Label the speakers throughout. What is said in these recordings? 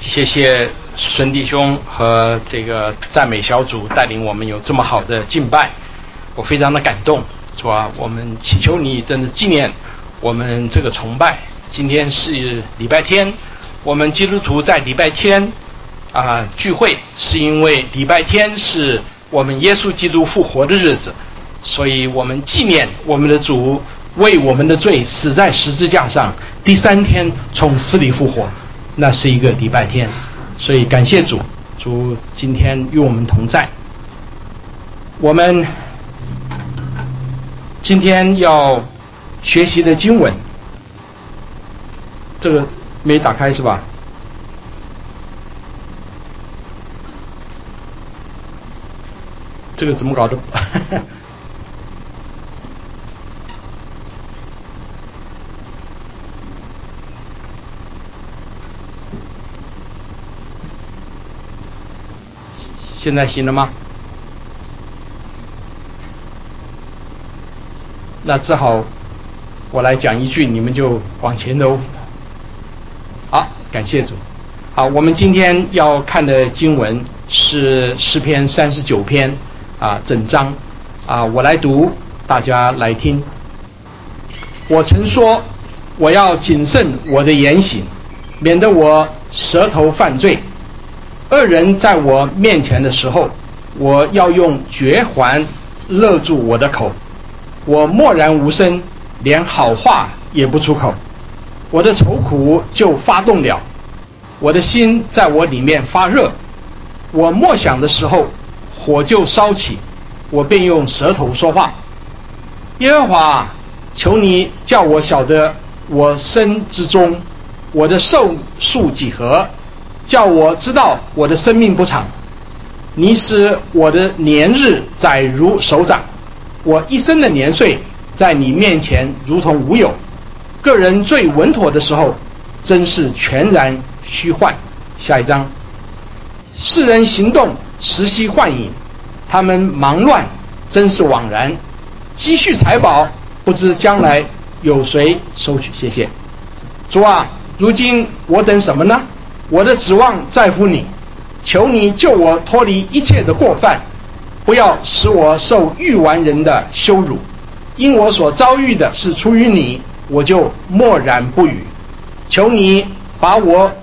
Speaker 1: 谢谢孙弟兄和这个赞美小组带领我们有这么好的敬拜，我非常的感动。主啊，我们祈求你真的纪念我们这个崇拜。今天是礼拜天，我们基督徒在礼拜天聚会，是因为礼拜天是我们耶稣基督复活的日子，所以我们纪念我们的主为我们的罪死在十字架上，第三天从死里复活，那是一个礼拜天。所以感谢主，主今天与我们同在。我们今天要学习的经文，这个没打开是吧？这个怎么搞的？现在行了吗？那只好我来讲一句，你们就往前走。好，感谢主。好，我们今天要看的经文是诗篇39篇整章我来读，大家来听。我曾说，我要谨慎我的言行，免得我舌头犯罪。恶人在我面前的时候，我要用绝环勒住我的口。我默然无声，连好话也不出口。我的愁苦就发动了，我的心在我里面发热。我默想的时候，火就烧起，我便用舌头说话。耶和华，求你叫我晓得我身之中，我的寿数几何，叫我知道我的生命不长。你使我的年日载如手掌，我一生的年岁在你面前如同无有。个人最稳妥的时候，真是全然虚幻。下一章。世人行动时息幻影，他们忙乱真是枉然。积蓄财宝，不知将来有谁收取。谢谢主啊，如今我等什么呢？我的指望在乎你，求你救我脱离一切的过犯，不要使我受愚顽人的羞辱。因我所遭遇的是出于你，我就默然不语。求你把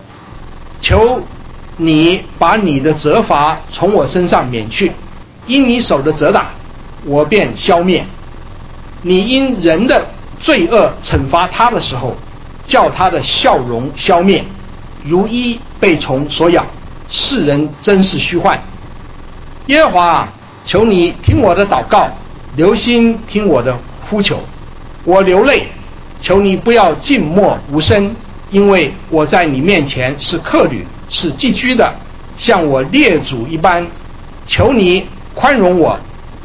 Speaker 1: 你的责罚从我身上免去，因你手的责打，我便消灭。你因人的罪恶惩罚他的时候，叫他的笑容消灭，如鹰被虫所咬，世人真是虚幻。耶和华，求你听我的祷告，留心听我的呼求。我流泪，求你不要静默无声，因为我在你面前是客旅，是寄居的，像我列祖一般。求你宽容我，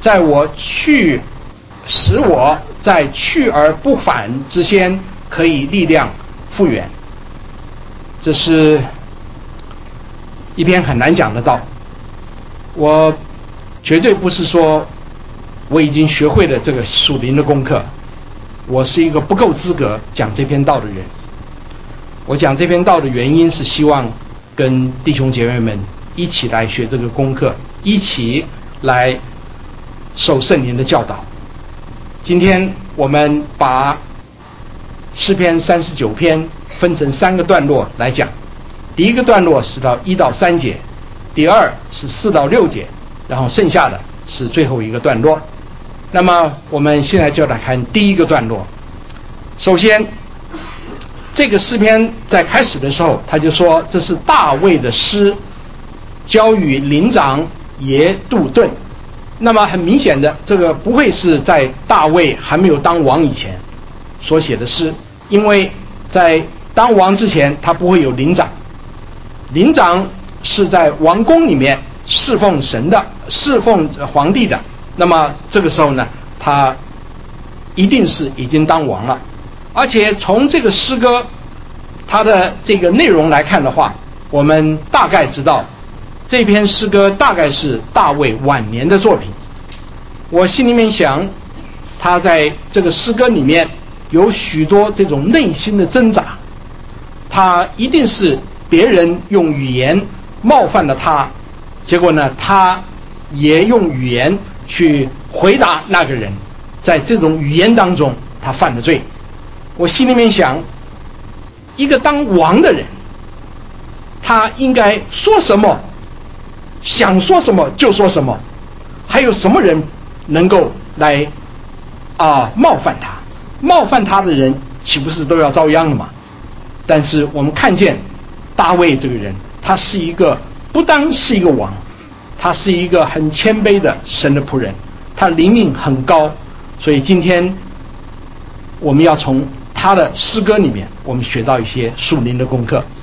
Speaker 1: 使我在去而不返之先可以力量复原。这是一篇很难讲的道，我绝对不是说我已经学会了这个属灵的功课，我是一个不够资格讲这篇道的人。我讲这篇道的原因是希望跟弟兄姐妹们一起来学这个功课，一起来受圣灵的教导。今天我们把诗篇39篇分成3个段落来讲。第一个段落是到1到3节，第二是4到6节，然后剩下的是最后一个段落。那么我们现在就来看第一个段落。首先，这个诗篇在开始的时候他就说这是大卫的诗，交与灵长耶杜顿。那么很明显的，这个不会是在大卫还没有当王以前所写的诗，因为在当王之前他不会有灵长。灵长是在王宫里面侍奉神的，侍奉皇帝的。那么这个时候呢，他一定是已经当王了。而且从这个诗歌它的这个内容来看的话，我们大概知道这篇诗歌大概是大卫晚年的作品。我心里面想，他在这个诗歌里面有许多这种内心的挣扎，他一定是别人用语言冒犯了他，结果呢，他也用语言去回答那个人，在这种语言当中，他犯了罪。我心里面想，一个当王的人，他应该说什么，想说什么就说什么，还有什么人能够来冒犯他？冒犯他的人岂不是都要遭殃了吗？但是我们看见大卫这个人，他是一个不单是一个王，他是一个很谦卑的神的仆人，他灵命很高。所以今天我们要从他的诗歌里面，我们学到一些属灵的功课。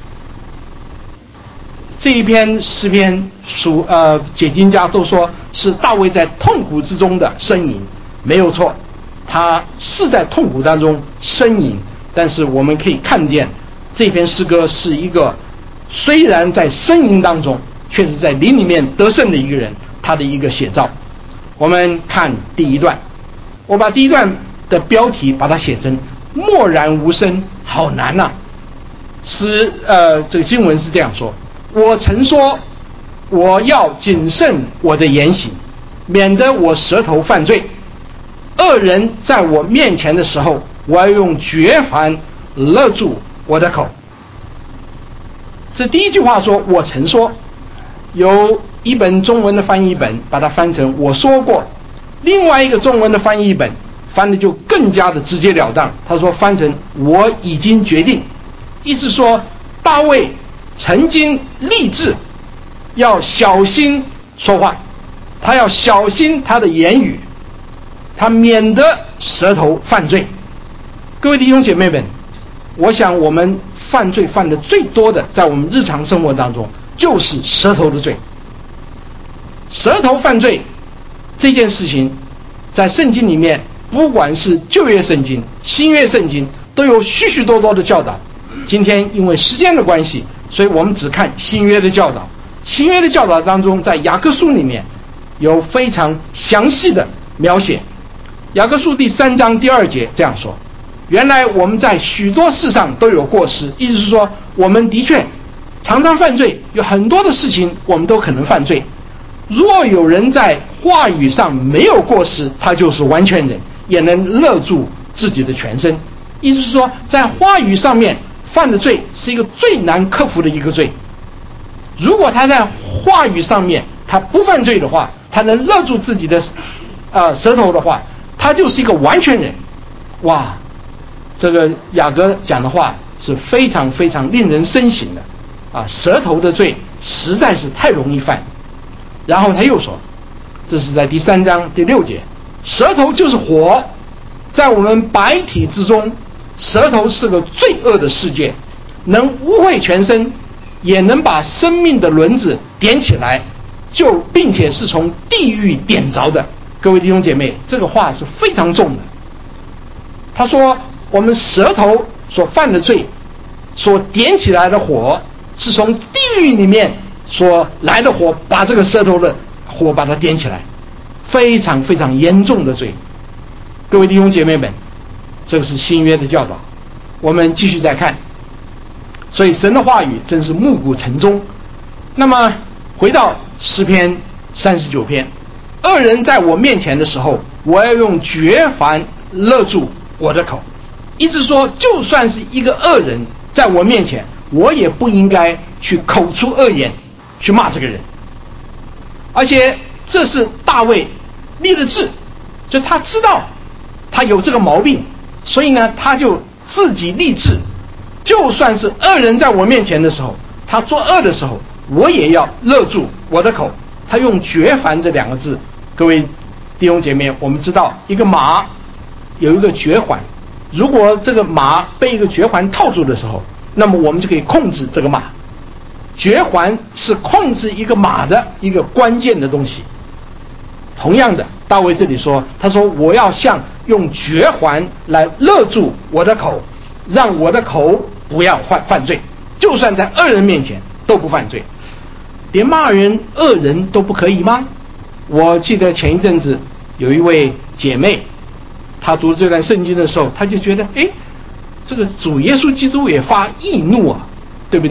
Speaker 1: 这一篇诗篇解经家都说是大卫在痛苦之中的呻吟，没有错，他是在痛苦当中呻吟，但是我们可以看见这篇诗歌是一个虽然在呻吟当中，却是在灵里面得胜的一个人，他的一个写照。我们看第一段，我把第一段的标题把它写成默然无声，好难啊。这个经文是这样说：我曾说我要谨慎我的言行，免得我舌头犯罪。恶人在我面前的时候，我要用绝环勒住我的口。这第一句话说我曾说，有一本中文的翻译本把它翻成我说过，另外一个中文的翻译本翻的就更加的直截了当，他说翻成我已经决定，意思说大卫曾经立志要小心说话，他要小心他的言语，他免得舌头犯罪。各位弟兄姐妹们，我想我们犯罪犯的最多的，在我们日常生活当中就是舌头的罪。舌头犯罪这件事情在圣经里面，不管是旧约圣经、新约圣经，都有许许多多的教导。今天因为时间的关系，所以我们只看新约的教导。新约的教导当中，在雅各书里面有非常详细的描写。雅各书第3章第2节这样说：原来我们在许多事上都有过失，意思是说我们的确常常犯罪，有很多的事情我们都可能犯罪。若有人在话语上没有过失，他就是完全人，也能勒住自己的全身。意思是说，在话语上面犯的罪是一个最难克服的一个罪。如果他在话语上面他不犯罪的话，他能勒住自己的舌头的话，他就是一个完全人。哇，这个雅各讲的话是非常非常令人深省的啊！舌头的罪实在是太容易犯。然后他又说，这是在第3章第6节，舌头就是火，在我们百体之中，舌头是个罪恶的世界，能污秽全身，也能把生命的轮子点起来，并且是从地狱点着的。各位弟兄姐妹，这个话是非常重的。他说我们舌头所犯的罪，所点起来的火，是从地狱里面所来的火，把这个舌头的火把它点起来，非常非常严重的罪。各位弟兄姐妹们，这个是新约的教导。我们继续再看，所以神的话语真是暮鼓晨钟。那么回到诗篇39篇，恶人在我面前的时候，我要用绝环勒住我的口。一直说就算是一个恶人在我面前，我也不应该去口出恶言去骂这个人。而且这是大卫立的志，就他知道他有这个毛病，所以呢他就自己立志，就算是恶人在我面前的时候，他作恶的时候，我也要勒住我的口。他用绝环这2个字。各位弟兄姐妹，我们知道一个马有一个绝环，如果这个马被一个绝环套住的时候，那么我们就可以控制这个马。绝环是控制一个马的一个关键的东西。同样的，大卫这里说，他说我要用绝环来勒住我的口，让我的口不要犯罪，就算在恶人面前都不犯罪。连骂人恶人都不可以吗？我记得前一阵子有一位姐妹，她读这段圣经的时候，她就觉得这个主耶稣基督也发义怒啊，对不对？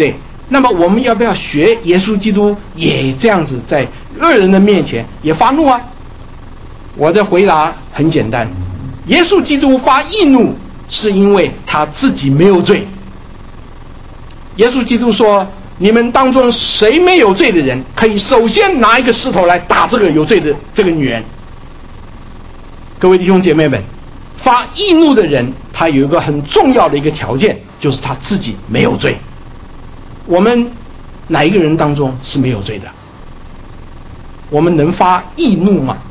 Speaker 1: 那么我们要不要学耶稣基督，也这样子在恶人的面前也发怒啊？我的回答很简单，耶稣基督发义怒是因为他自己没有罪。耶稣基督说，你们当中谁没有罪的人，可以首先拿一个石头来打这个有罪的这个女人。各位弟兄姐妹们，发义怒的人，他有一个很重要的一个条件，就是他自己没有罪。我们哪一个人当中是没有罪的？我们能发义怒吗？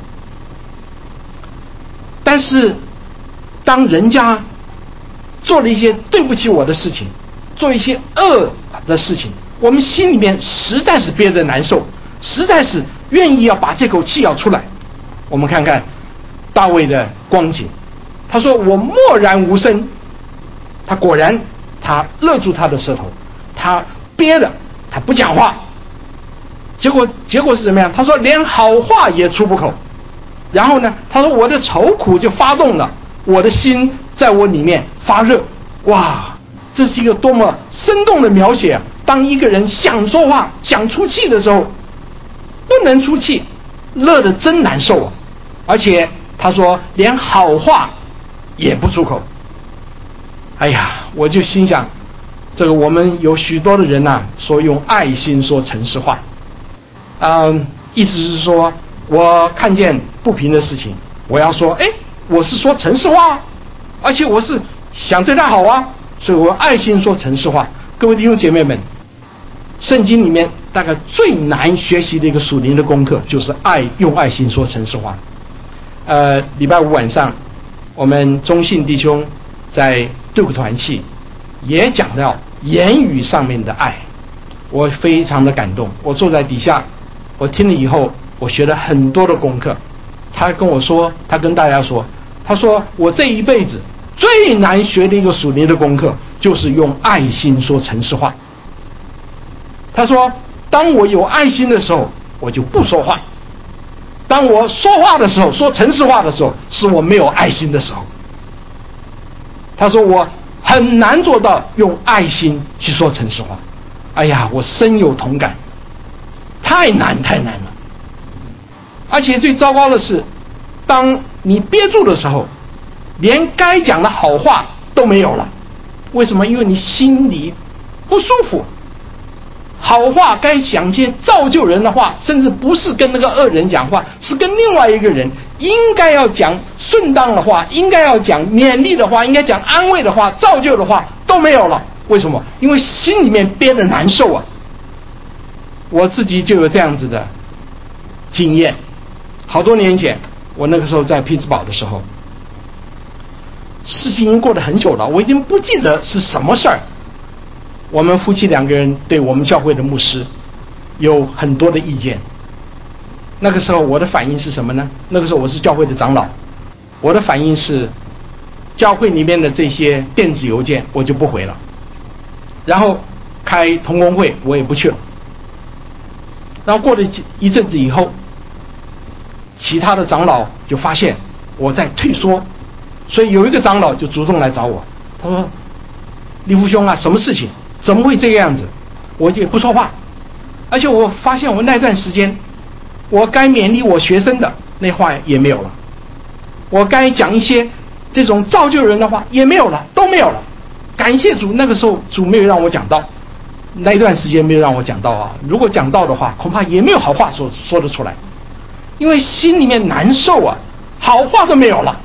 Speaker 1: 但是当人家做了一些对不起我的事情，做一些恶的事情，我们心里面实在是憋得难受，实在是愿意要把这口气要出来。我们看看大卫的光景，他说我默然无声，他果然他勒住他的舌头，他憋着，他不讲话。结果是怎么样？他说连好话也出不口。然后呢，他说我的愁苦就发动了，我的心在我里面发热。哇，这是一个多么生动的描写啊！当一个人想说话想出气的时候，不能出气，乐得真难受啊！而且他说连好话也不出口。哎呀，我就心想，这个我们有许多的人呐，说用爱心说诚实话，意思是说我看见不平的事情，我要说，我是说诚实话，而且我是想对他好啊，所以我爱心说诚实话。各位弟兄姐妹们，圣经里面大概最难学习的一个属灵的功课，就是用爱心说诚实话。礼拜五晚上，我们中信弟兄在对口团契也讲到言语上面的爱，我非常的感动。我坐在底下，我听了以后，我学了很多的功课。他跟我说，他跟大家说，他说我这一辈子最难学的一个属灵的功课，就是用爱心说诚实话。他说当我有爱心的时候，我就不说话；当我说话的时候，说诚实话的时候，是我没有爱心的时候。他说我很难做到用爱心去说诚实话。哎呀，我深有同感，太难了。而且最糟糕的是，当你憋住的时候，连该讲的好话都没有了。为什么？因为你心里不舒服。好话该讲些造就人的话，甚至不是跟那个恶人讲话，是跟另外一个人，应该要讲顺当的话，应该要讲勉励的话，应该讲安慰的话，造就的话都没有了。为什么？因为心里面憋得难受啊。我自己就有这样子的经验。好多年前，我那个时候在匹兹堡的时候，事情已经过得很久了，我已经不记得是什么事儿。我们夫妻两个人对我们教会的牧师有很多的意见。那个时候我的反应是什么呢？那个时候我是教会的长老，我的反应是教会里面的这些电子邮件我就不回了，然后开同工会我也不去了。然后过了一阵子以后，其他的长老就发现我在退缩，所以有一个长老就主动来找我，他说李福兄啊，什么事情？怎么会这个样子？我也不说话。而且我发现我那段时间，我该勉励我学生的那话也没有了，我该讲一些这种造就人的话也没有了，都没有了。感谢主，那个时候主没有让我讲到，那一段时间没有让我讲到啊。如果讲到的话，恐怕也没有好话说得出来，因为心里面难受啊，好话都没有了。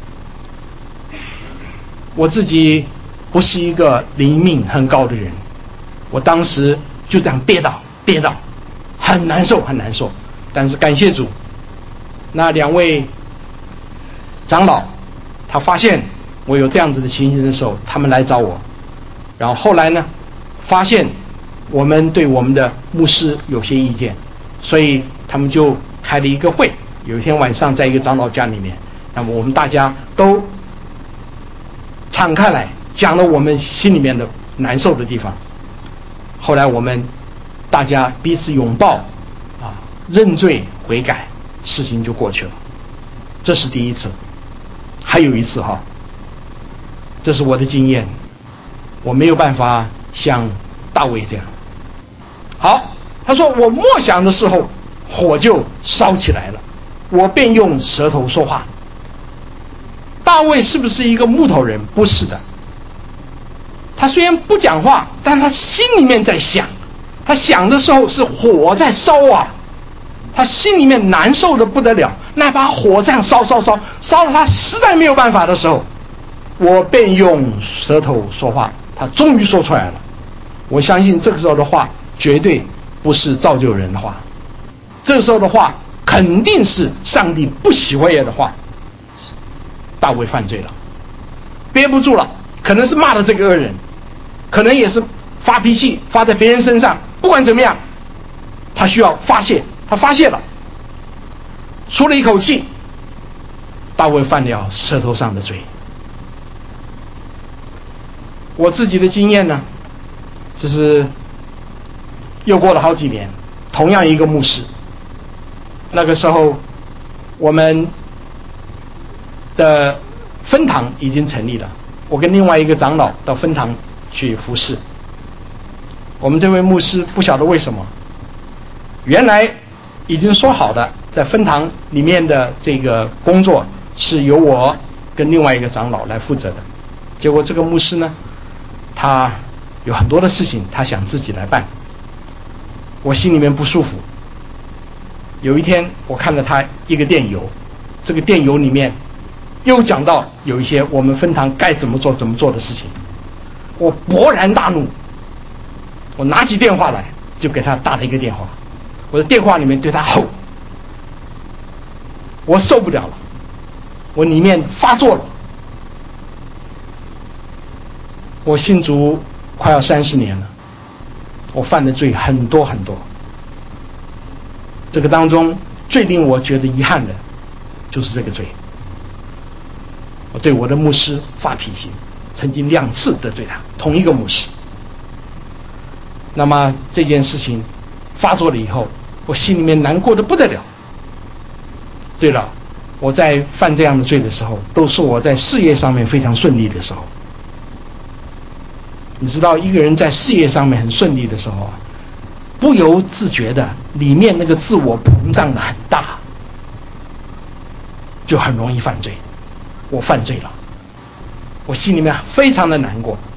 Speaker 1: 我自己不是一个灵命很高的人，我当时就这样憋到很难受。但是感谢主，那两位长老他发现我有这样子的情形的时候，他们来找我，然后后来呢，发现我们对我们的牧师有些意见，所以他们就开了一个会。有一天晚上在一个长老家里面，那么我们大家都敞开来讲了我们心里面的难受的地方。后来我们大家彼此拥抱认罪悔改，事情就过去了。这是第一次。还有一次这是我的经验，我没有办法像大卫这样， 好，他说我默想的时候，火就烧起来了，我便用舌头说话。大卫是不是一个木头人？不是的。他虽然不讲话，但他心里面在想，他想的时候是火在烧啊，他心里面难受的不得了，那把火这样烧到他实在没有办法的时候，我便用舌头说话，他终于说出来了。我相信这个时候的话绝对不是造就人的话，这个时候的话肯定是上帝不喜欢的话。大卫犯罪了，憋不住了，可能是骂了这个恶人，可能也是发脾气发在别人身上，不管怎么样，他需要发泄，他发泄了，出了一口气，大卫犯了舌头上的罪。我自己的经验呢，这是又过了好几年，同样一个牧师，那个时候我们的分堂已经成立了，我跟另外一个长老到分堂去服侍。我们这位牧师不晓得为什么，原来已经说好的在分堂里面的这个工作是由我跟另外一个长老来负责的，结果这个牧师呢，他有很多的事情他想自己来办，我心里面不舒服。有一天我看了他一个电邮，这个电邮里面又讲到有一些我们分堂该怎么做的事情，我勃然大怒，我拿起电话来就给他打了一个电话，我的电话里面对他吼，我受不了了，我里面发作了。我信主快要30年了，我犯的罪很多很多，这个当中最令我觉得遗憾的就是这个罪。我对我的牧师发脾气，曾经2次得罪他，同一个牧师。那么这件事情发作了以后，我心里面难过的不得了。对了，我在犯这样的罪的时候，都是我在事业上面非常顺利的时候。你知道，一个人在事业上面很顺利的时候啊，不由自觉的里面那个自我膨胀的很大，就很容易犯罪。我犯罪了，我心里面非常的难过。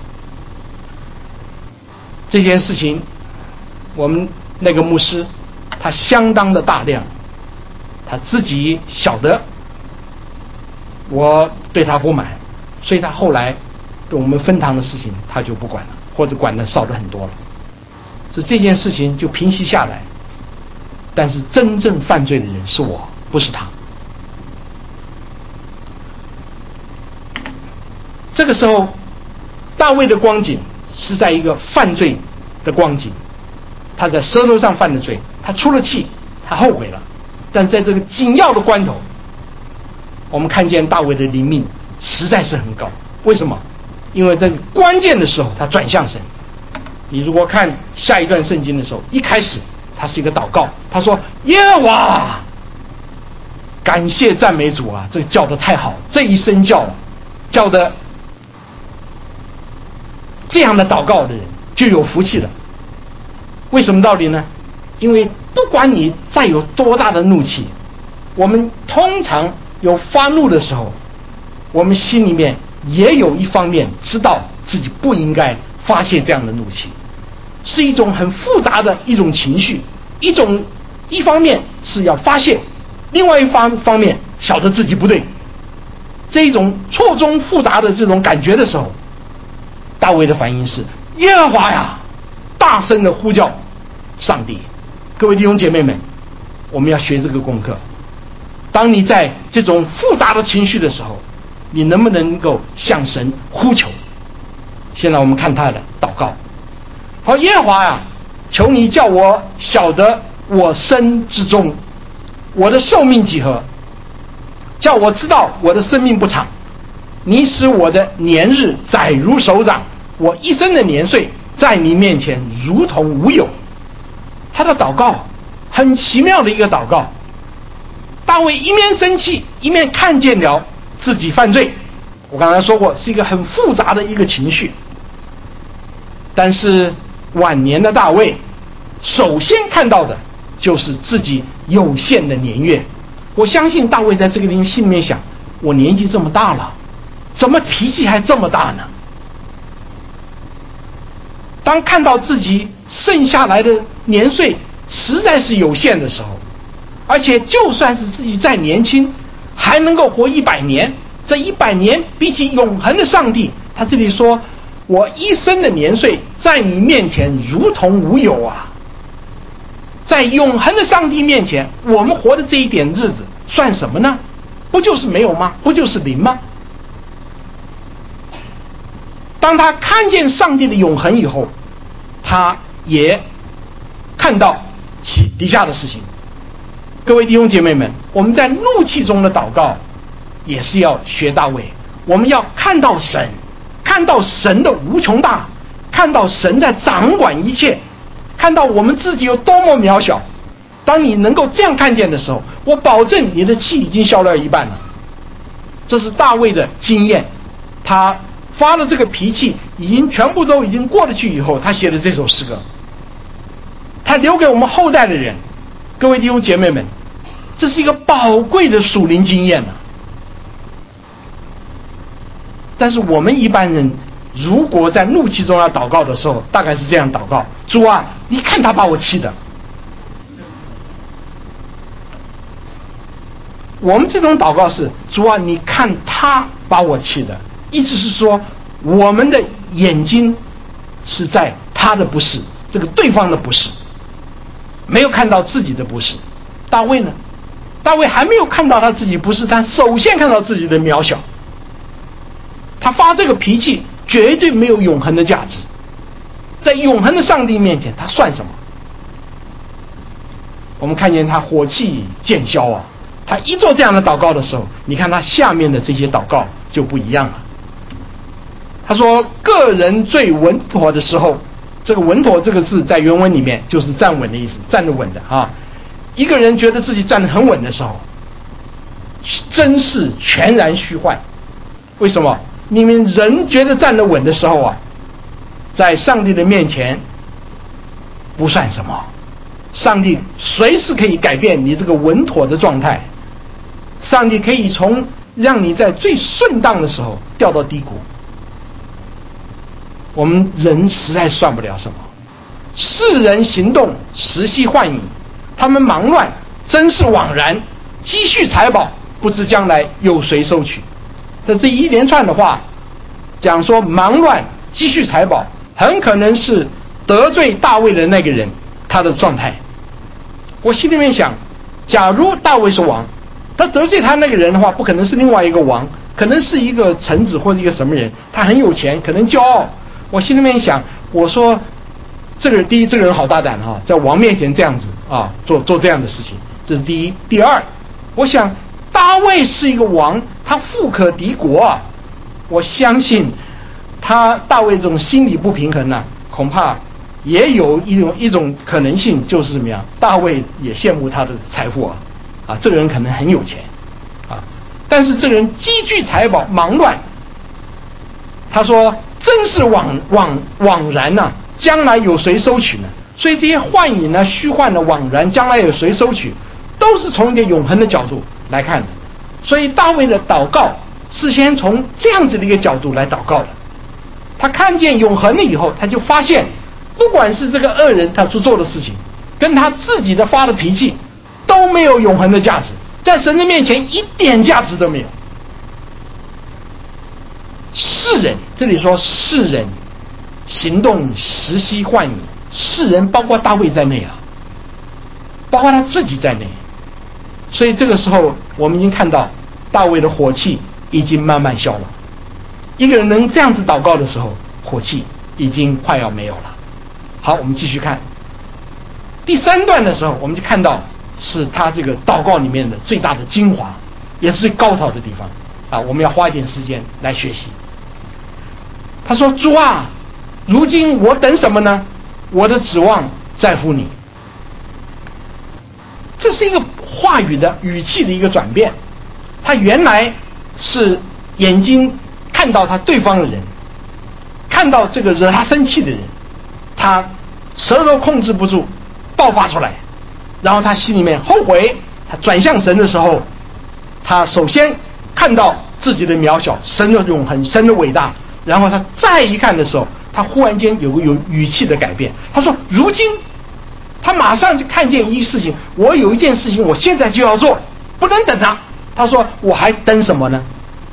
Speaker 1: 这件事情，我们那个牧师他相当的大量，他自己晓得我对他不满，所以他后来对我们分堂的事情他就不管了，或者管的少得很多了。所以这件事情就平息下来，但是真正犯罪的人是我，不是他。这个时候大卫的光景是在一个犯罪的光景，他在舌头上犯的罪，他出了气，他后悔了，但是在这个紧要的关头，我们看见大卫的灵命实在是很高。为什么？因为在关键的时候他转向神。你如果看下一段圣经的时候，一开始他是一个祷告，他说耶和华，感谢赞美主啊，这个叫得太好，这一声叫的这样的祷告的人就有福气了。为什么道理呢？因为不管你再有多大的怒气，我们通常有发怒的时候，我们心里面也有一方面知道自己不应该发泄这样的怒气，是一种很复杂的一种情绪，一方面是要发泄，另外一方面晓得自己不对，这一种错综复杂的这种感觉的时候，大卫的反应是耶和华呀，大声的呼叫上帝。各位弟兄姐妹们，我们要学这个功课。当你在这种复杂的情绪的时候，你能不能够向神呼求？现在我们看他的祷告。好，耶和华呀，求你叫我晓得我生之终，我的寿命几何，叫我知道我的生命不长。你使我的年日载如手掌，我一生的年岁在你面前如同无有。他的祷告很奇妙的一个祷告。大卫一面生气，一面看见了自己犯罪。我刚才说过，是一个很复杂的一个情绪。但是晚年的大卫首先看到的就是自己有限的年月。我相信大卫在这个地方心里面想，我年纪这么大了，怎么脾气还这么大呢？当看到自己剩下来的年岁实在是有限的时候，而且就算是自己再年轻还能够活100年，这100年比起永恒的上帝，他这里说我一生的年岁在你面前如同无有啊。在永恒的上帝面前，我们活的这一点日子算什么呢？不就是没有吗？不就是零吗？当他看见上帝的永恒以后，他也看到起底下的事情。各位弟兄姐妹们，我们在怒气中的祷告也是要学大卫，我们要看到神，看到神的无穷大，看到神在掌管一切，看到我们自己有多么渺小。当你能够这样看见的时候，我保证你的气已经消掉一半了。这是大卫的经验，他发了这个脾气已经全部都已经过了去以后，他写的这首诗歌，他留给我们后代的人。各位弟兄姐妹们，这是一个宝贵的属灵经验啊。但是我们一般人如果在怒气中要祷告的时候，大概是这样祷告：主啊，你看他把我气的。我们这种祷告是：主啊，你看他把我气的，意思是说我们的眼睛是在他的不是，这个对方的不是，没有看到自己的不是。大卫呢？大卫还没有看到他自己不是，他首先看到自己的渺小。他发这个脾气绝对没有永恒的价值，在永恒的上帝面前他算什么？我们看见他火气渐消啊，他一做这样的祷告的时候，你看他下面的这些祷告就不一样了。他说个人最稳妥的时候，这个稳妥这个字在原文里面就是站稳的意思，站得稳的啊。一个人觉得自己站得很稳的时候，真是全然虚幻。为什么？因为人觉得站得稳的时候啊，在上帝的面前不算什么，上帝随时可以改变你这个稳妥的状态，上帝可以从让你在最顺当的时候掉到低谷。我们人实在算不了什么，世人行动时息幻影，他们忙乱真是枉然，积蓄财宝不知将来有谁收取。这一连串的话讲说，忙乱积蓄财宝很可能是得罪大卫的那个人他的状态。我心里面想，假如大卫是王，他得罪他那个人的话，不可能是另外一个王，可能是一个臣子或者一个什么人，他很有钱，可能骄傲。我心里面想，我说这个人，第一，这个人好大胆啊，在王面前这样子啊，做这样的事情，这是第一。第二，我想大卫是一个王，他富可敌国啊，我相信大卫这种心理不平衡呢，恐怕也有一种可能性，就是怎么样，大卫也羡慕他的财富啊，这个人可能很有钱啊，但是这个人积聚财宝，忙乱。他说真是枉然呐，将来有谁收取呢？所以这些幻影呢、虚幻的枉然，将来有谁收取，都是从一个永恒的角度来看的。所以大卫的祷告是先从这样子的一个角度来祷告的。他看见永恒了以后，他就发现不管是这个恶人他所做的事情，跟他自己的发的脾气都没有永恒的价值，在神的面前一点价值都没有。世人，这里说世人行动时息幻影，世人包括大卫在内啊，包括他自己在内。所以这个时候我们已经看到大卫的火气已经慢慢消了。一个人能这样子祷告的时候，火气已经快要没有了。好，我们继续看第3段的时候，我们就看到是他这个祷告里面的最大的精华，也是最高潮的地方啊！我们要花一点时间来学习。他说：主啊，如今我等什么呢？我的指望在乎你。这是一个话语的语气的一个转变。他原来是眼睛看到他对方的人，看到这个惹他生气的人，他舌头控制不住， 爆发出来，然后他心里面后悔，他转向神的时候，他首先看到自己的渺小，神的永恒，神的伟大，然后他再一看的时候，他忽然间有语气的改变，他说如今他马上就看见一事情，我有一件事情我现在就要做，不能等了。他说我还等什么呢？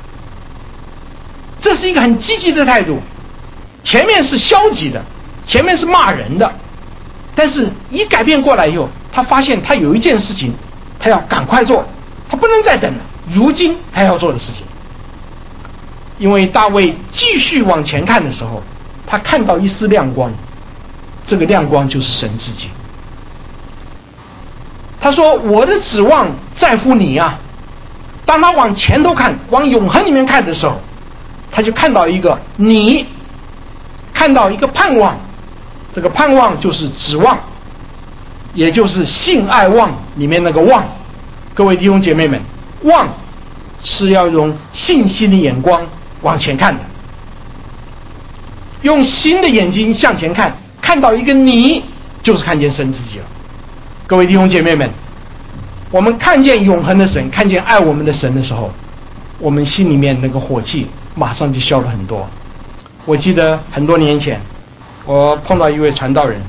Speaker 1: 这是一个很积极的态度，前面是消极的，前面是骂人的，但是一改变过来以后，他发现他有一件事情他要赶快做，他不能再等了，如今他要做的事情。因为大卫继续往前看的时候，他看到一丝亮光，这个亮光就是神自己。他说我的指望在乎你啊。当他往前头看，往永恒里面看的时候，他就看到一个你，看到一个盼望，这个盼望就是指望，也就是信爱望里面那个望。各位弟兄姐妹们，望是要用信心的眼光往前看的，用新的眼睛向前看，看到一个你，就是看见神自己了。各位弟兄姐妹们，我们看见永恒的神，看见爱我们的神的时候，我们心里面那个火气马上就消了很多。我记得很多年前我碰到一位传道人，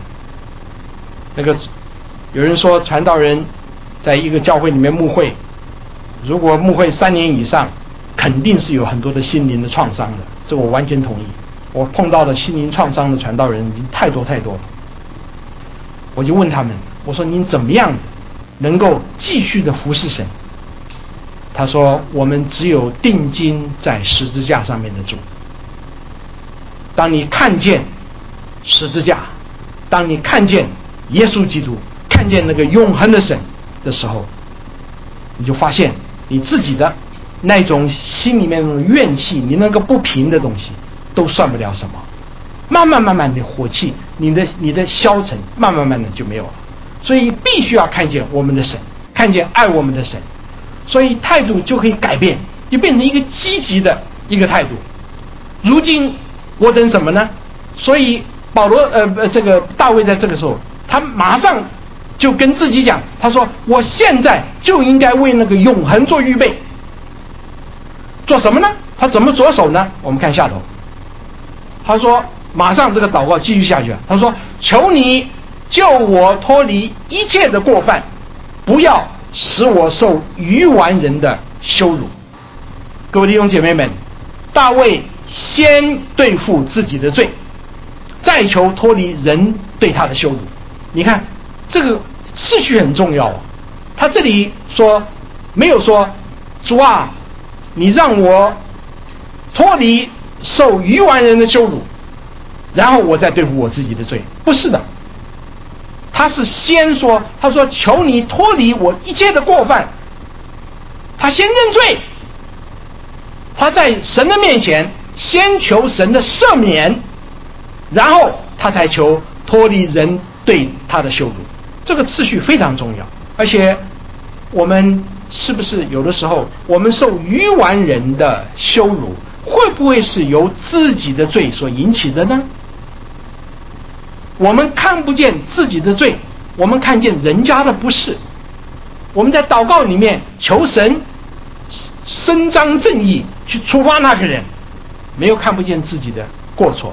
Speaker 1: 有人说传道人在一个教会里面牧会，如果牧会3年以上，肯定是有很多的心灵的创伤的，这我完全同意。我碰到的心灵创伤的传道人已经太多太多了。我就问他们，我说您怎么样子能够继续的服侍神？他说我们只有定睛在十字架上面的主。当你看见十字架，当你看见耶稣基督，看见那个永恒的神的时候，你就发现你自己的那种心里面的怨气，你那个不平的东西都算不了什么，慢慢的火气，你的消沉慢慢的就没有了。所以必须要看见我们的神，看见爱我们的神，所以态度就可以改变，就变成一个积极的一个态度。如今我等什么呢？所以这个大卫在这个时候，他马上就跟自己讲，他说我现在就应该为那个永恒做预备。做什么呢？他怎么着手呢？我们看下头，他说马上这个祷告继续下去了。他说求你救我脱离一切的过犯，不要使我受愚顽人的羞辱。各位弟兄姐妹们，大卫先对付自己的罪，再求脱离人对他的羞辱。你看这个次序很重要啊。他这里说没有说主啊，你让我脱离受愚顽人的羞辱，然后我再对付我自己的罪，不是的。他是先说，他说求你脱离我一切的过犯，他先认罪，他在神的面前先求神的赦免，然后他才求脱离人对他的羞辱。这个次序非常重要。而且我们是不是有的时候我们受愚顽人的羞辱，会不会是由自己的罪所引起的呢？我们看不见自己的罪，我们看见人家的不是。我们在祷告里面求神伸张正义去处罚那个人，没有看不见自己的过错。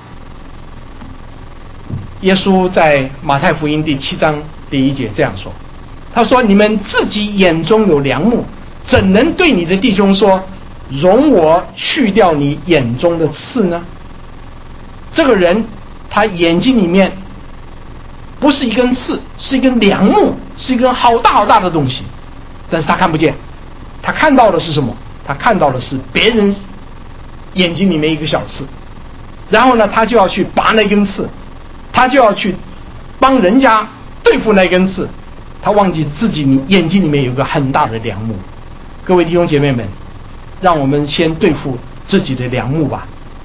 Speaker 1: 耶稣在马太福音第7章第1节这样说，他说你们自己眼中有梁木，怎能对你的弟兄说容我去掉你眼中的刺呢？这个人他眼睛里面不是一根刺，是一根梁木，是一根好大好大的东西，但是他看不见。他看到的是什么？他看到的是别人眼睛里面一个小刺，然后呢他就要去拔那根刺，他就要去帮人家对付那根刺，他忘记自己眼睛里面有个很大的梁木。各位弟兄姐妹们，让我们先对付自己的梁木吧。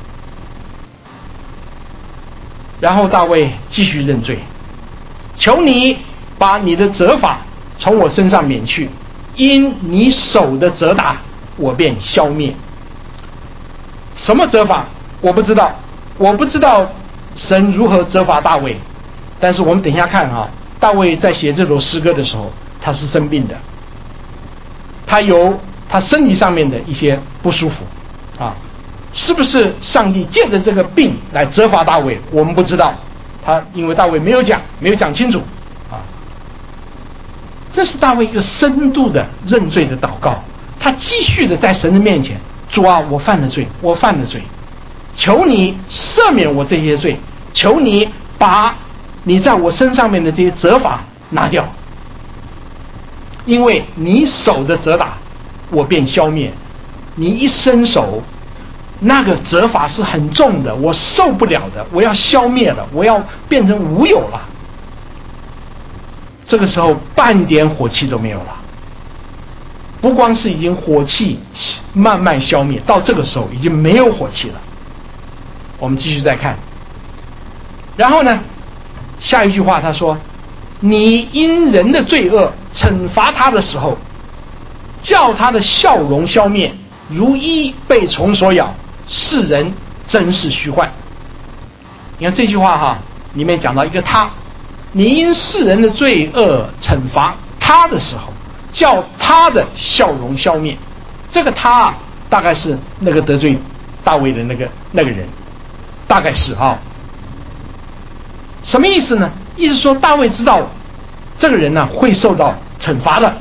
Speaker 1: 然后大卫继续认罪，求你把你的责罚从我身上免去，因你手的责打我便消灭。什么责罚我不知道，我不知道神如何责罚大卫，但是我们等一下看啊， 大卫在写这首诗歌的时候，他是生病的，他有他身体上面的一些不舒服啊。是不是上帝借着这个病来责罚大卫？我们不知道，因为大卫没有讲清楚啊。这是大卫一个深度的认罪的祷告，他继续的在神的面前，主啊，我犯了罪，求你赦免我这些罪，求你把你在我身上面的这些责罚拿掉，因为你手的责打我便消灭，你一伸手，那个责罚是很重的，我受不了的，我要消灭了，我要变成无有了。这个时候半点火气都没有了，不光是已经火气慢慢消灭，到这个时候已经没有火气了。我们继续再看，然后呢，下一句话他说，你因人的罪恶惩罚他的时候，叫他的笑容消灭，如鹰被虫所咬，世人真是虚幻。你看这句话里面讲到一个他，你因世人的罪恶惩罚他的时候，叫他的笑容消灭。这个他大概是那个得罪大卫的那个人，大概是什么意思呢？意思说大卫知道这个人呢会受到惩罚的。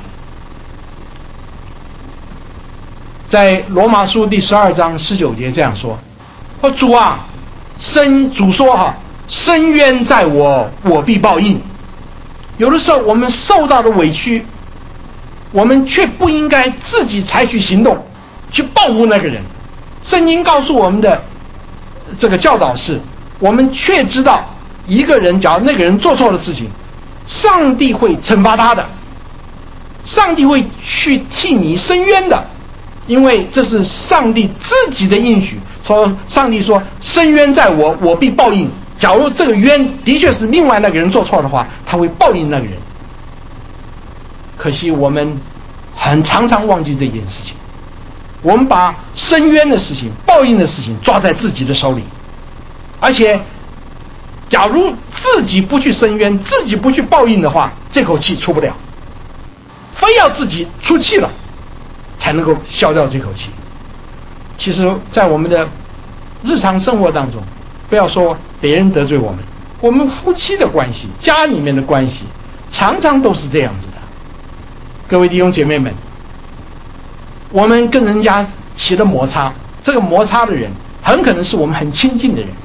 Speaker 1: 在罗马书第12章19节这样说，主啊，主说深渊在我，我必报应。有的时候我们受到的委屈，我们却不应该自己采取行动去报复那个人。圣经告诉我们的这个教导是，我们却知道一个人假如那个人做错了事情，上帝会惩罚他的，上帝会去替你伸冤的，因为这是上帝自己的应许，说上帝说深渊在我，我必报应。假如这个冤的确是另外那个人做错的话，他会报应那个人。可惜我们常常忘记这件事情，我们把伸冤的事情、报应的事情抓在自己的手里，而且假如自己不去伸冤，自己不去报应的话，这口气出不了，非要自己出气了才能够消掉这口气。其实在我们的日常生活当中，不要说别人得罪我们，我们夫妻的关系、家里面的关系常常都是这样子的。各位弟兄姐妹们，我们跟人家起了摩擦，这个摩擦的人很可能是我们很亲近的人，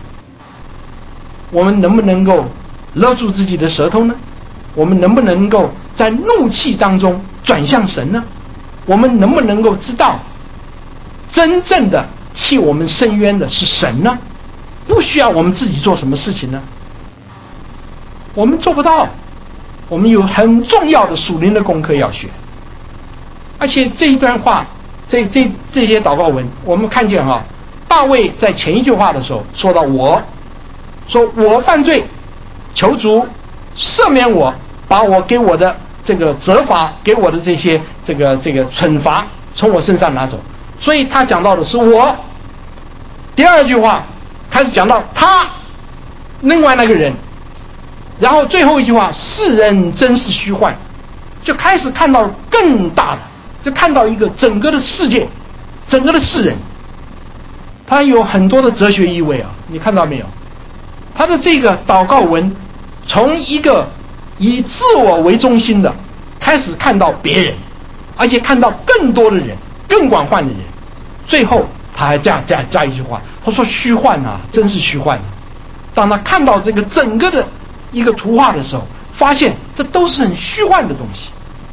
Speaker 1: 我们能不能够勒住自己的舌头呢？我们能不能够在怒气当中转向神呢？我们能不能够知道真正的替我们伸冤的是神呢？不需要我们自己做什么事情呢？我们做不到，我们有很重要的属灵的功课要学。而且这一段话，这些祷告文，我们看见大卫在前一句话的时候说到说我犯罪，求主赦免我，把我给我的这个责罚，给我的这些这个惩罚从我身上拿走。所以他讲到的是我。第二句话开始讲到他，另外那个人，然后最后一句话，世人真是虚幻，就开始看到更大的，就看到一个整个的世界，整个的世人，他有很多的哲学意味你看到没有？他的这个祷告文从一个以自我为中心的开始看到别人，而且看到更多的人，更广泛的人，最后他还加一句话，他说虚幻真是虚幻当他看到这个整个的一个图画的时候，发现这都是很虚幻的东西。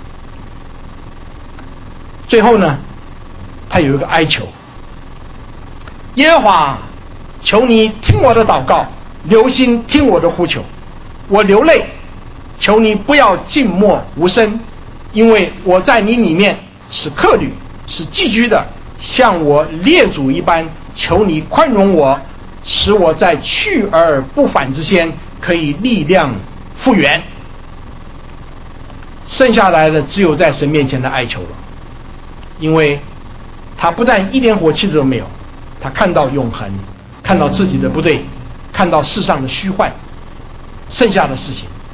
Speaker 1: 最后呢，他有一个哀求，耶和华，求你听我的祷告，留心听我的呼求，我流泪，求你不要静默无声，因为我在你里面是客旅，是寄居的，像我列祖一般，求你宽容我，使我在去而不返之先可以力量复原。剩下来的只有在神面前的哀求了，因为他不但一点火气都没有，他看到永恒，看到自己的不对，看到世上的虚幻，剩下的事情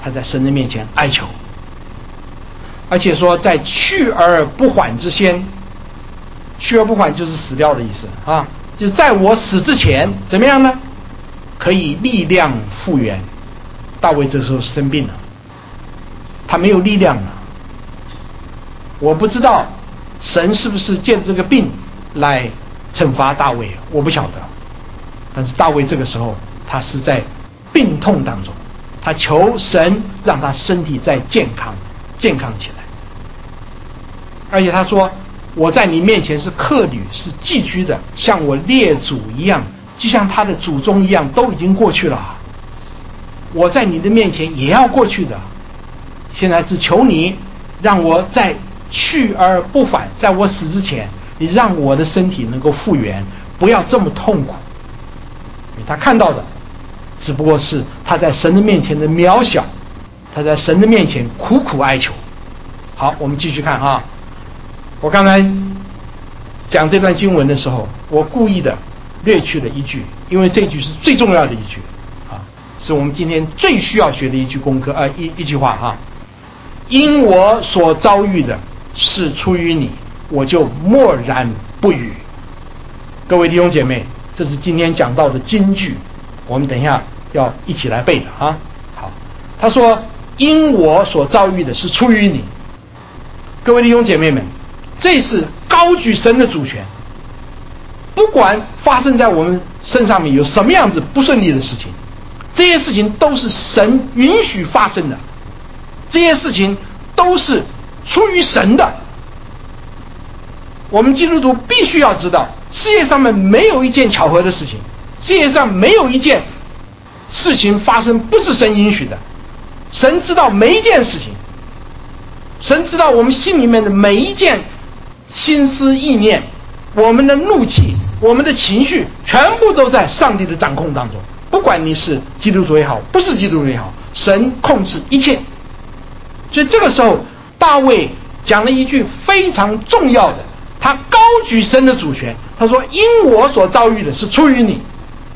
Speaker 1: 他在神的面前哀求，而且说在去而不缓之先，去而不缓就是死掉的意思啊，就在我死之前怎么样呢？可以力量复原。大卫这时候生病了，他没有力量了。我不知道神是不是借这个病来惩罚大卫，我不晓得。但是大卫这个时候他是在病痛当中，他求神让他身体再健康起来。而且他说，我在你面前是客旅，是寄居的，像我列祖一样，就像他的祖宗一样，都已经过去了，我在你的面前也要过去的。现在只求你让我再去而不返，在我死之前，你让我的身体能够复原，不要这么痛苦。他看到的只不过是他在神的面前的渺小，他在神的面前苦苦哀求。好，我们继续看啊。我刚才讲这段经文的时候，我故意的略去了一句，因为这句是最重要的一句啊，是我们今天最需要学的一句功课一句话啊。因我所遭遇的是出于你，我就默然不语。各位弟兄姐妹，这是今天讲到的金句，我们等一下要一起来背的啊。好，他说因我所遭遇的是出于你。各位弟兄姐妹们，这是高举神的主权，不管发生在我们身上面有什么样子不顺利的事情，这些事情都是神允许发生的，这些事情都是出于神的。我们基督徒必须要知道，世界上面没有一件巧合的事情，世界上没有一件事情发生不是神允许的。神知道每一件事情，神知道我们心里面的每一件心思意念，我们的怒气，我们的情绪，全部都在上帝的掌控当中。不管你是基督徒也好，不是基督徒也好，神控制一切。所以这个时候大卫讲了一句非常重要的，他高举神的主权，他说因我所遭遇的是出于你，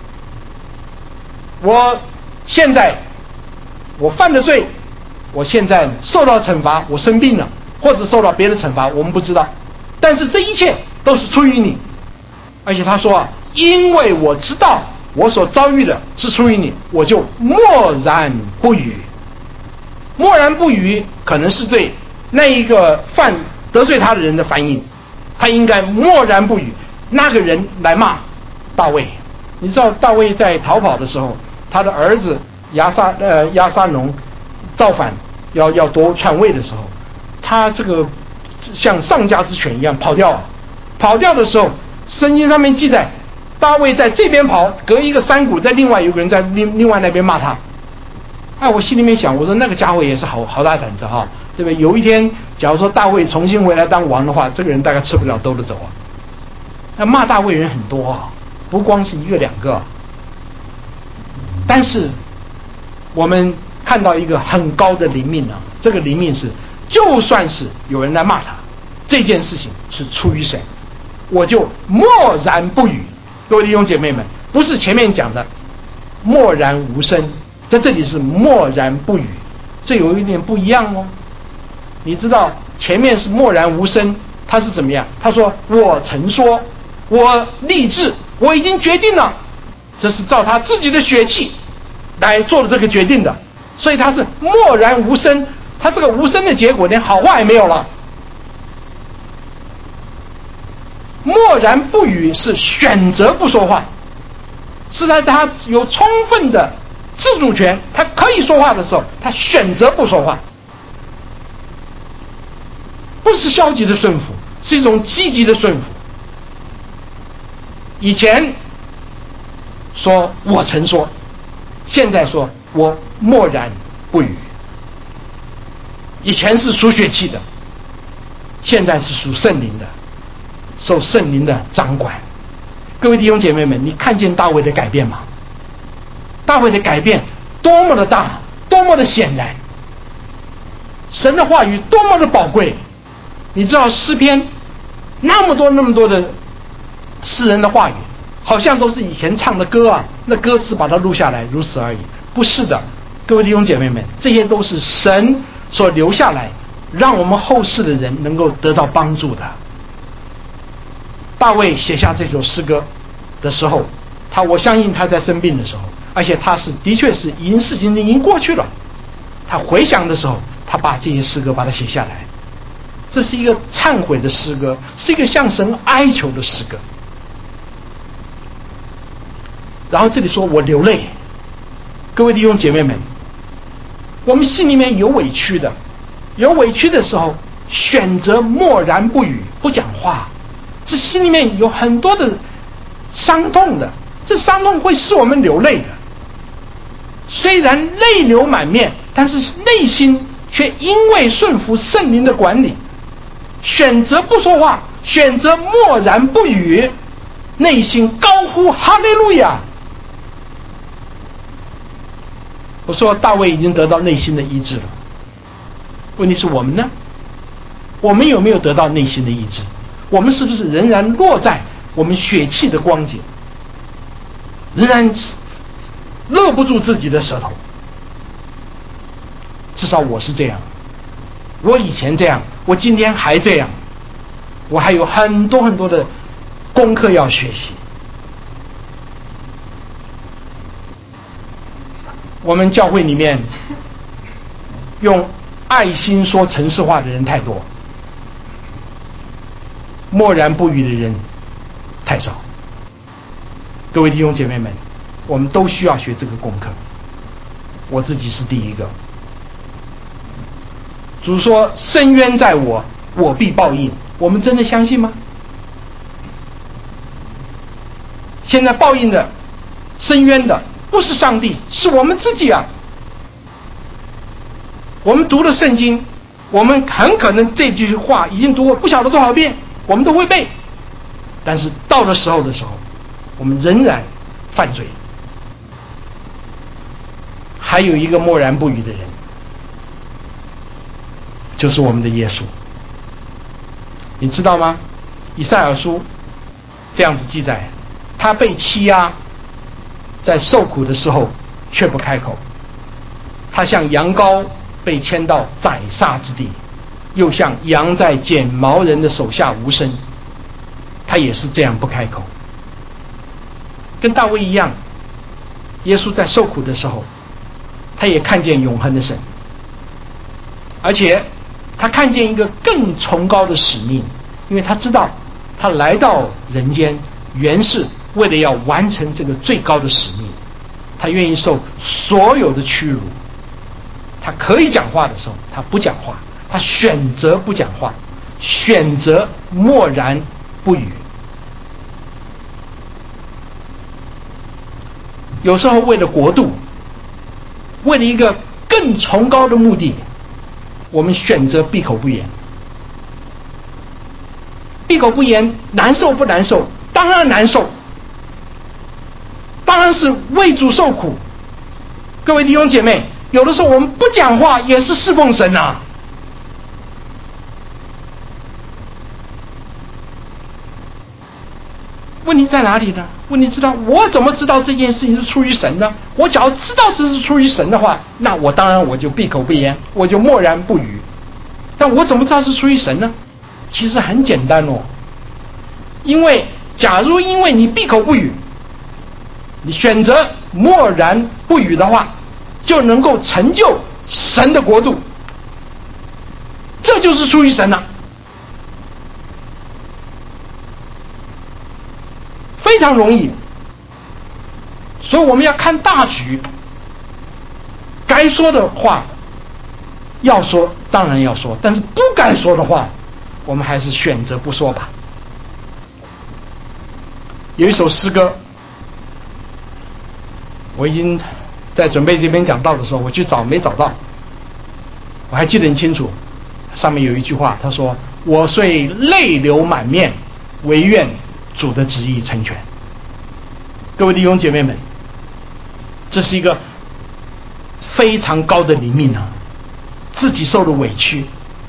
Speaker 1: 我现在我犯了罪，我现在受到惩罚，我生病了，或者受到别的惩罚，我们不知道，但是这一切都是出于你。而且他说因为我知道我所遭遇的是出于你，我就默然不语。默然不语可能是对那一个得罪他的人的反应，他应该默然不语。那个人来骂大卫，你知道大卫在逃跑的时候，他的儿子亚撒农造反要夺篡位的时候，他这个像丧家之犬一样跑掉了。跑掉的时候，圣经上面记载，大卫在这边跑，隔一个山谷，在另外有个人在另外那边骂他。我心里面想，我说那个家伙也是好大胆子哈，对不对？有一天假如说大卫重新回来当王的话，这个人大概吃不了兜着走啊。那骂大卫人很多啊，不光是一个两个。但是我们看到一个很高的灵命啊，这个灵命是就算是有人来骂他，这件事情是出于神，我就默然不语。各位弟兄姐妹们，不是前面讲的默然无声，在这里是默然不语，这有一点不一样哦。你知道前面是默然无声，他是怎么样？他说我曾说，我立志，我已经决定了，这是照他自己的血气来做的这个决定的，所以他是默然无声。他这个无声的结果连好话也没有了。默然不语是选择不说话，是在他有充分的自主权，他可以说话的时候，他选择不说话，不是消极的顺服，是一种积极的顺服。以前说我曾说，现在说我默然不语。以前是属血气的，现在是属圣灵的，受圣灵的掌管。各位弟兄姐妹们，你看见大卫的改变吗？大卫的改变多么的大，多么的显然，神的话语多么的宝贵。你知道诗篇那么多的诗人的话语，好像都是以前唱的歌啊，那歌词把它录下来，如此而已。不是的， 各位弟兄姐妹们，这些都是神所留下来，让我们后世的人能够得到帮助的。大卫写下这首诗歌的时候，我相信他在生病的时候，而且他的确是事情已经过去了。他回想的时候，他把这些诗歌把它写下来。这是一个忏悔的诗歌，是一个向神哀求的诗歌。然后这里说我流泪，各位弟兄姐妹们，我们心里面有委屈的，有委屈的时候，选择默然不语，不讲话，这心里面有很多的伤痛的，这伤痛会使我们流泪的。虽然泪流满面，但是内心却因为顺服圣灵的管理，选择不说话，选择默然不语，内心高呼哈利路亚。我说大卫已经得到内心的医治了，问题是我们呢？我们有没有得到内心的医治？我们是不是仍然落在我们血气的光景，仍然勒不住自己的舌头？至少我是这样，我以前这样，我今天还这样，我还有很多很多的功课要学习。我们教会里面用爱心说程式话的人太多，默然不语的人太少。各位弟兄姐妹们，我们都需要学这个功课，我自己是第一个。主说深渊在我，我必报应，我们真的相信吗？现在报应的深渊的不是上帝，是我们自己啊。我们读了圣经，我们很可能这句话已经读过不晓得多少遍，我们都会背，但是到了时候的时候，我们仍然犯罪。还有一个默然不语的人，就是我们的耶稣。你知道吗？以赛亚书这样子记载，他被欺压，在受苦的时候却不开口，他像羊羔被牵到宰杀之地，又像羊在剪毛人的手下无声，他也是这样不开口。跟大卫一样，耶稣在受苦的时候，他也看见永恒的神，而且他看见一个更崇高的使命，因为他知道他来到人间原是为了要完成这个最高的使命，他愿意受所有的屈辱。他可以讲话的时候他不讲话，他选择不讲话，选择默然不语。有时候为了国度，为了一个更崇高的目的，我们选择闭口不言。闭口不言难受不难受？当然难受，当然是为主受苦。各位弟兄姐妹，有的时候我们不讲话也是侍奉神啊。问题在哪里呢？问题知道我怎么知道这件事情是出于神呢？我只要知道这是出于神的话，那我当然我就闭口不言，我就默然不语。但我怎么知道是出于神呢？其实很简单哦，因为假如因为你闭口不语，你选择默然不语的话，就能够成就神的国度，这就是出于神了。非常容易，所以我们要看大局，该说的话要说，当然要说，但是不该说的话，我们还是选择不说吧。有一首诗歌，我已经在准备这边讲道的时候，我去找没找到，我还记得很清楚，上面有一句话，他说：“我虽泪流满面，唯愿主的旨意成全。”各位弟兄姐妹们，这是一个非常高的灵命啊！自己受了委屈，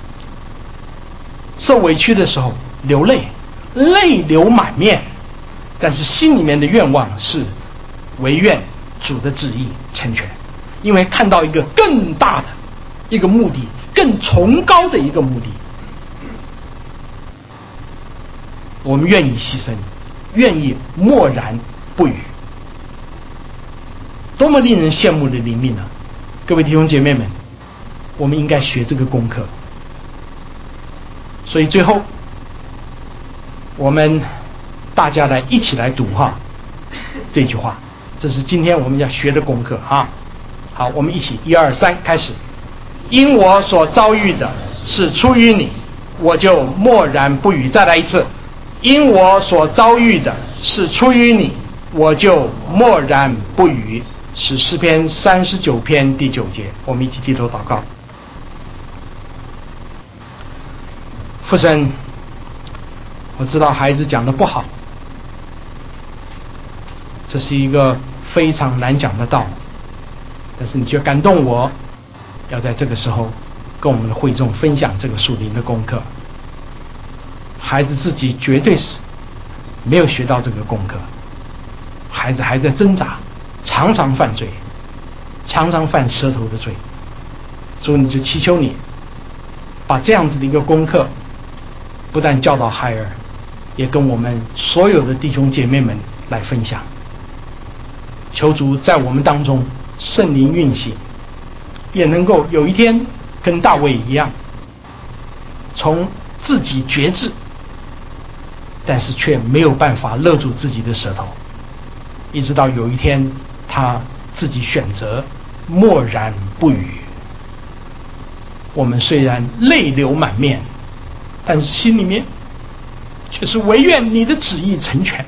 Speaker 1: 受委屈的时候流泪，泪流满面，但是心里面的愿望是唯愿主的旨意成全。 因为看到一个更大的一个目的，更崇高的一个目的。我们愿意牺牲，愿意默然不语，多么令人羡慕的灵命啊！各位弟兄姐妹们，我们应该学这个功课。所以最后，我们大家一起来读这句话，这是今天我们要学的功课啊。好，我们一起1、2、3开始。因我所遭遇的是出于你，我就默然不语。再来一次。因我所遭遇的是出于你，我就默然不语。是诗篇39篇第9节。我们一起低头祷告。父神，我知道孩子讲的不好，这是一个非常难讲的道，但是你却感动我，要在这个时候跟我们的会众分享这个属灵的功课。孩子自己绝对是没有学到这个功课，孩子还在挣扎，常常犯罪，常常犯舌头的罪。所以你就祈求你把这样子的一个功课不但教导孩儿，也跟我们所有的弟兄姐妹们来分享。求主在我们当中圣灵运行，也能够有一天跟大卫一样，从自己觉知，但是却没有办法勒住自己的舌头，一直到有一天他自己选择默然不语。我们虽然泪流满面，但是心里面却是唯愿你的旨意成全。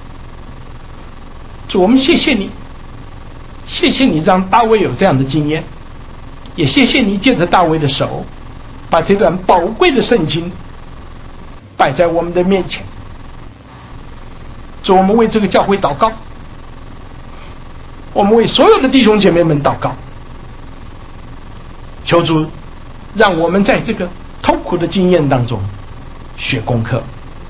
Speaker 1: 主，我们谢谢你，谢谢你让大卫有这样的经验，也谢谢你借着大卫的手，把这段宝贵的圣经摆在我们的面前。主，我们为这个教会祷告，我们为所有的弟兄姐妹们祷告，求主让我们在这个痛苦的经验当中学功课，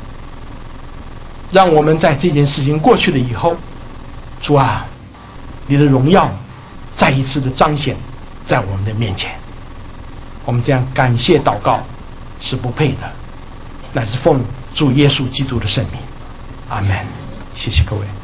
Speaker 1: 让我们在这件事情过去了以后，主啊，你的荣耀再一次的彰显在我们的面前。我们这样感谢祷告是不配的，乃是奉主耶稣基督的圣名，阿们。谢谢各位。